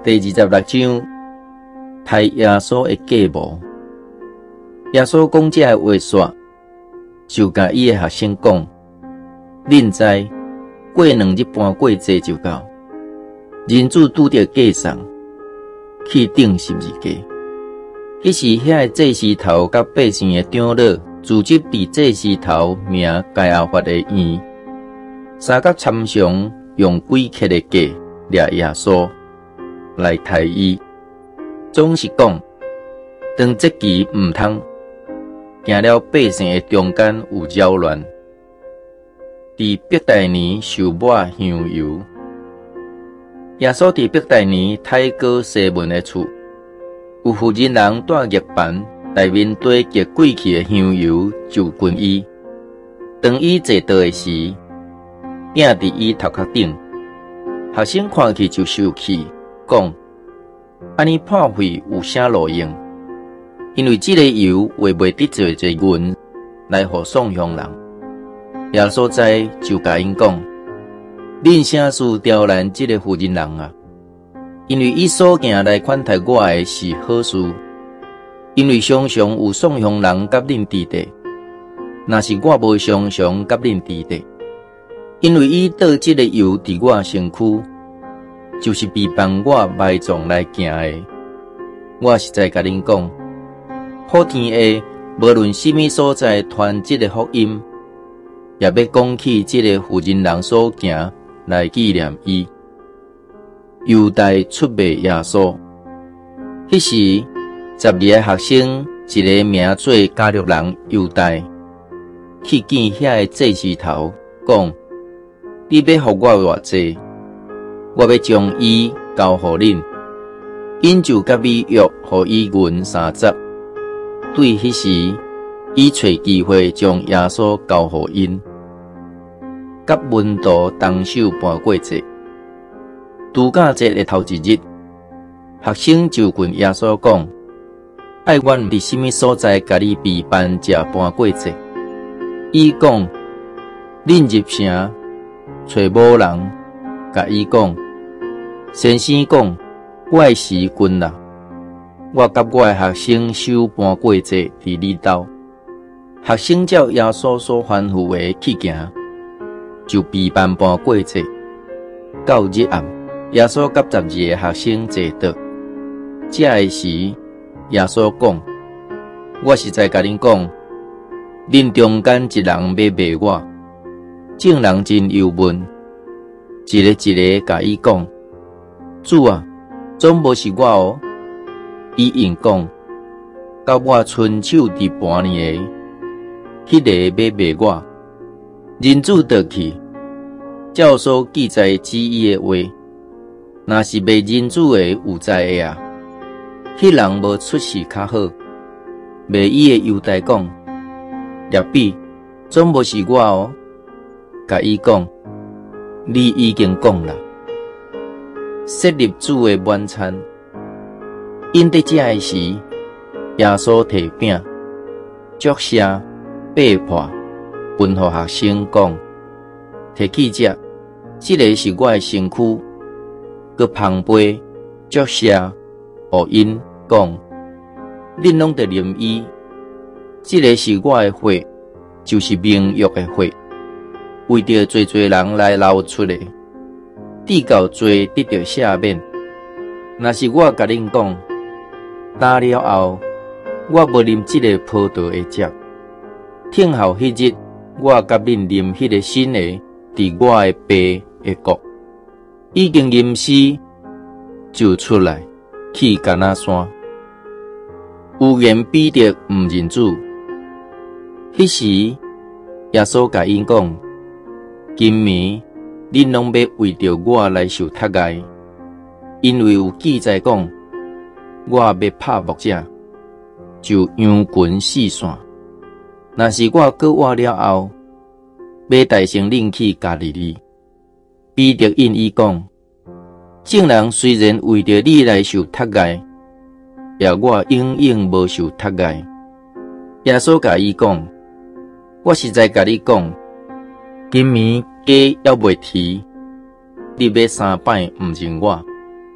第26章，杀耶稣的计谋。耶稣讲这话煞，就甲伊的学生讲：恁知过2日半过节就到，人子拄着架上去顶12架。迄时遐个祭司头甲百姓的长老组织伫祭司头名该亚法的院，三甲参详用鬼刻的架掠耶稣来杀伊，总是讲当这期毋通行了百姓的中间有扰乱。伫伯大尼受抹香油，耶稣伫伯大尼太哥西门的厝，有妇人人带玉盘，内面堆结贵去的香油，就近伊。当伊坐倒的时，顶伫伊头壳顶，学生看去就生气，讲：安尼破费有啥路用？因为这个油话袂得罪银来互送香人。耶稣知就甲因讲：恁啥事刁难这个妇人人啊？因为伊所行来款待我的是好事，因为常常有送香人甲恁伫地，若是我无常常甲恁伫地，因为伊倒这个油伫我身躯，就是避帮我埋葬来行的。我实在甲恁讲，普天下无论什么所在传这个福音，也要讲起这个妇人人所行来纪念伊。犹大出卖耶稣，迄时12个学生，一个名做加略人犹大，去见遐个祭司头，讲：你要互我偌济，我要将伊交互恁。因就甲米约互伊银30。对迄时，伊找机会将耶稣交互因。甲门徒同守半过节，除假节的头一日，学生就问耶稣讲：爱阮伫什么所在甲你备办食半过节？伊讲：恁入城找某人，甲伊讲：先生讲，我的时近啦，我甲我的学生守半过节伫你兜。学生照耶稣所吩咐的去行，就备办半过节。到日暗，耶稣甲12个学生坐倒。这个时，耶稣讲：我实在甲恁讲，恁中间一人要卖我。众人真忧闷，一个一个甲伊讲：主啊，总无是我哦。伊应讲：到我伸手伫盘呢个，迄个要卖我。人子倒去，照所记载旨意的话，若是卖人子的有知的啊，迄人无出世较好。卖伊的犹大讲：rabbi比，总无是我哦。甲伊讲：你已经讲啦。设立主的晚餐，因在这个时，耶稣摕饼，祝谢，掰破，分予学生讲：摕去食，这个是我的身躯。佮旁杯，祝谢，予因讲：恁拢得啉伊，这个是我的血，就是盟约的血，为着侪人来流出的，至到罪得到赦免。若是我甲恁讲，打了后，我无啉这个葡萄的汁，听候迄日，我甲恁啉迄个新的，伫我的爸的国。已经吟诗，就出来去橄榄山。有言彼得毋认主。迄时，耶稣甲因讲：今暝恁拢要为着我来受杀害，因为有记载讲，我要拍木者，就羊群四散。若是我过活了后，要带先恁去加利利。彼得应伊讲：众人虽然为着你来受杀害，也我永远无受杀害。耶稣甲伊讲：我实在甲你讲，今暝鸡还未啼，你要3摆毋认我。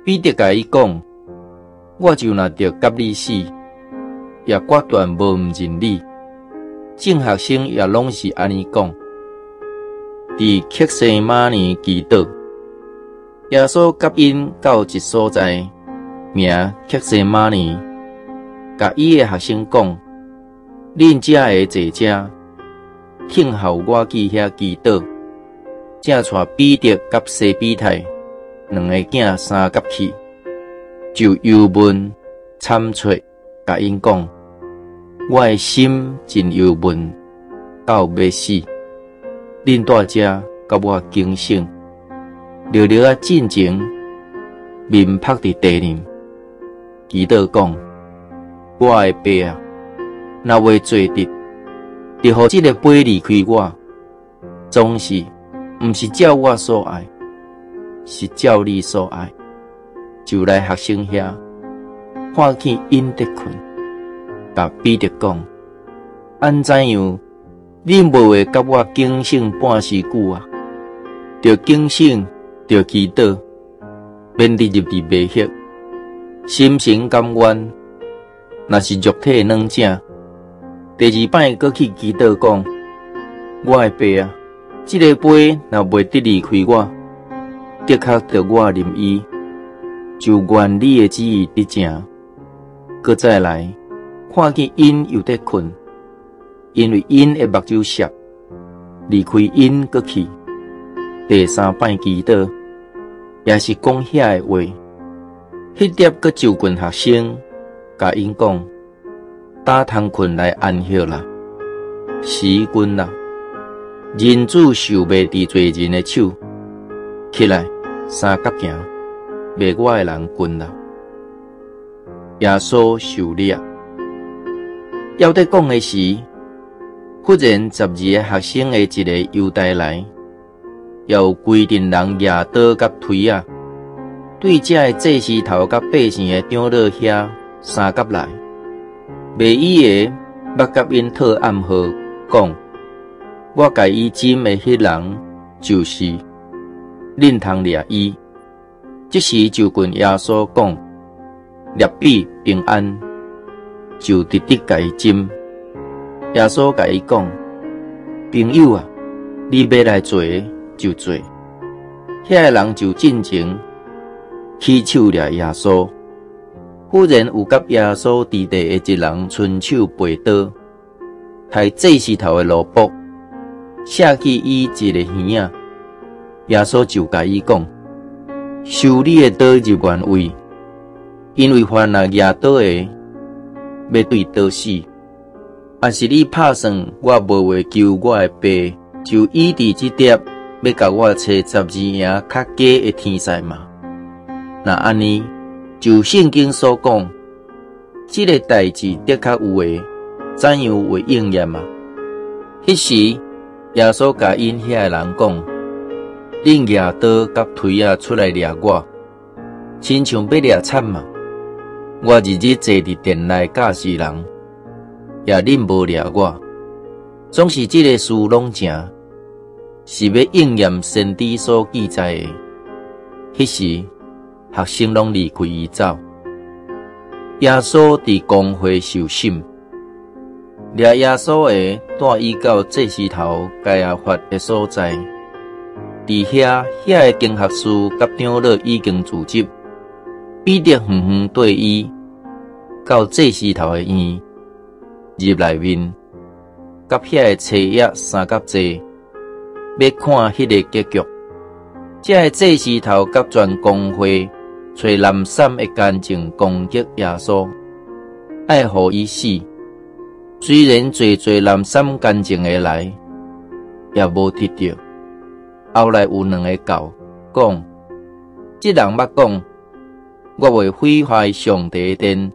彼得甲伊讲，我就若着甲你死，也决断无毋认你。众学生也拢是安尼讲。伫客西马尼祈祷，耶稣甲因到一所在，名客西马尼，甲伊的学生讲：恁遮会坐遮，听候我去遐祈祷。才带彼得甲西比太两个囝三甲去，就忧闷惨切，甲因讲：我的心真忧闷，到要死。恁在遮甲我警醒，聊聊啊进前，面趴伫地面，祈祷讲：我的爸啊，若未做得，就互这个杯离开我，总是毋是照我所爱，是照你所爱。就来学生遐，看见因在困，甲彼得讲：安怎样？恁无会甲我警醒半时久啊？着警醒，着祈祷，免入袂歇，心神甘愿。若是肉体软正，第二摆搁去祈祷讲：我的爸啊，这个杯若袂得离开我，的确着我啉伊，就愿你的旨意得成。搁再来，看见因又在困。因为因的目睭涩，离开因搁去。第三摆祈祷，也是讲遐的话。迄碟搁就近学生，甲因讲：打通困来安息啦，时君啦，人子受袂伫罪人的手，起来三角行，卖我的人困啦。耶稣受掠，要得讲的时。忽然12个学生的一个犹太来，有规定人举刀甲锤啊，对这个祭司头甲百姓的长老遐三甲来，卖伊的捌甲因讨暗号，讲：我甲伊诊的迄人就是恁通掠伊。这时就跟耶稣讲：列比平安，就直直甲伊诊。耶稣甲伊讲：朋友啊，你要来做就做。遐个人就进前起手掠耶稣。忽然有甲耶稣伫地的一人伸手背刀，摕祭司头的萝卜，射去伊一个耳仔。耶稣就甲伊讲：收你的刀入原位，因为凡若举刀的，要对刀死。还是你拍算我无会救我的爸，就依伫这碟要甲我找12营较假的天使嘛？那安尼，就圣经所讲，这个代志的确有诶，怎样会应验嘛？迄时，耶稣甲因遐个人讲：恁举刀甲锤啊出来掠我，亲像要掠惨嘛？我日日坐伫殿内教示人。也恁无掠我，总是这个事拢正，是要应验先知所记载的。迄时，学生拢离开伊走。耶稣伫公会受审，掠耶稣的带伊到祭司头该亚法的所在。伫遐个经学士甲长老已经聚集，彼得远远对伊到祭司头的院。入内面，甲遐个册页三角座，要看迄个结局。这个祭司头甲全公会找蓝衫的干净攻击耶稣，爱互伊死。虽然侪蓝衫干净的来，也无得到。后来有两个教讲，这人捌讲，我会毁坏上帝的殿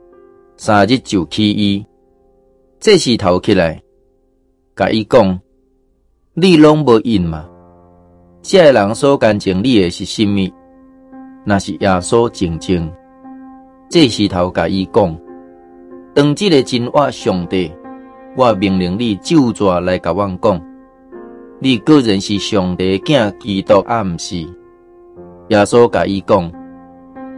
，3日就起伊。这时头起来，甲伊讲：你拢无应嘛？这个人所干净你的是甚么？若是耶稣正正，这时头甲伊讲：当这个真话上帝，我命令你就抓来甲我讲，你个人是上帝的囝基督，啊毋是？耶稣甲伊讲：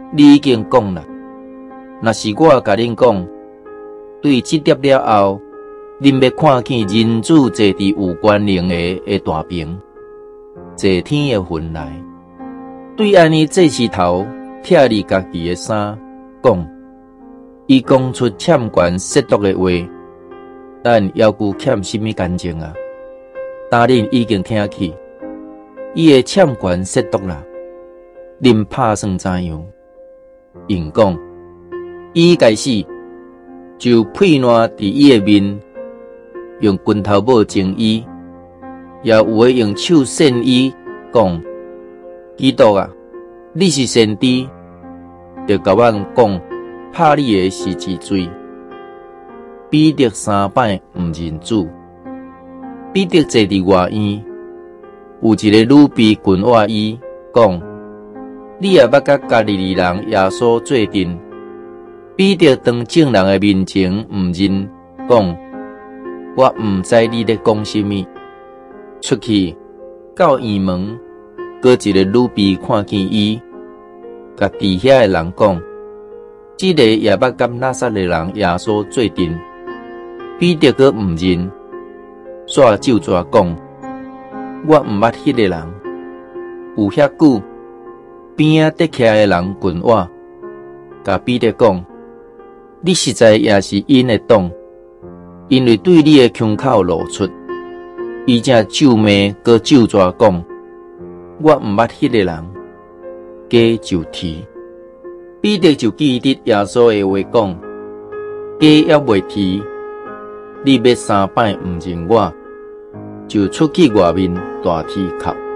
你已经讲啦，若是我甲恁讲，对这粒了后，恁要看见人子坐伫有关灵的大屏，坐天的云来。对安尼这时头拆你家己的衫，讲，伊讲出欠权亵渎的话，但要求欠什么干净啊？答恁已经听去，伊的欠权亵渎啦，恁拍算怎样？因讲，伊开始就配烂伫伊的面，用拳头帽整伊，也有诶用手扇伊，讲，基督啊，你是先知，就甲阮讲，拍你的是治罪。彼得3摆毋认主，彼得坐伫外院，有一个女婢群话伊，讲，你也捌甲加利利人耶稣做阵。彼得当众人的面前毋认，讲，我毋知你咧讲什么。出去到院门，搁一个女婢看见伊，甲伫遐的人讲，这个也捌甲拿撒勒人耶稣做阵。彼得搁毋认，煞就纸讲，我毋捌迄个人。有遐久，边仔伫徛的人群话，甲彼得讲，你实在也是因的党，因为对你的胸口露出。伊正皱眉，搁就纸讲，我毋捌迄个人，加就提。彼得就记得耶稣的话讲，加也未提，你要3摆毋认我，就出去外面大啼哭。